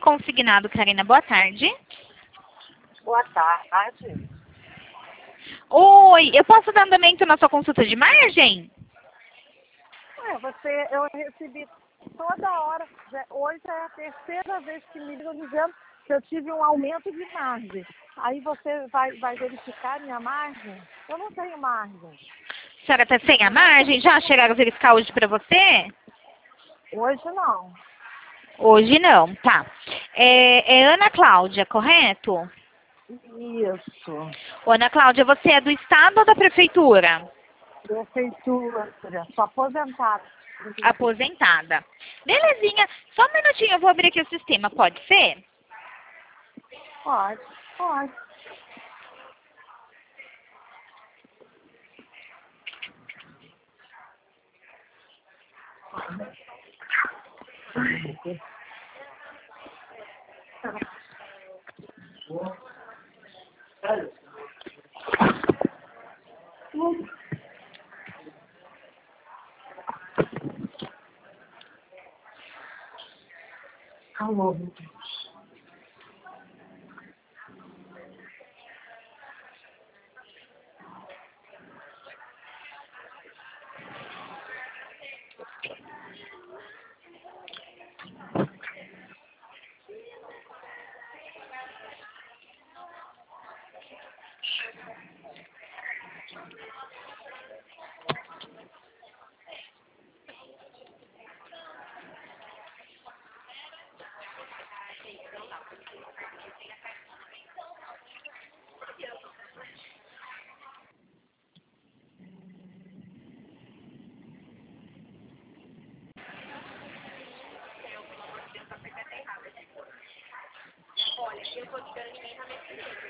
consignado, Karina. Boa tarde. Boa tarde. Oi, eu posso dar andamento na sua consulta de margem? Eu recebi toda hora. Hoje é a terceira vez que me ligam dizendo que eu tive um aumento de margem. Aí você vai verificar minha margem? Eu não tenho margem. A senhora está sem a margem? Já chegaram a verificar hoje para você? Hoje não. Hoje não, tá. É Ana Cláudia, correto? Isso. Ô, Ana Cláudia, você é do estado ou da prefeitura? Prefeitura. Sou aposentada. Aposentada. Belezinha. Só um minutinho, eu vou abrir aqui o sistema, pode ser? Pode, pode. Alô, meu Deus.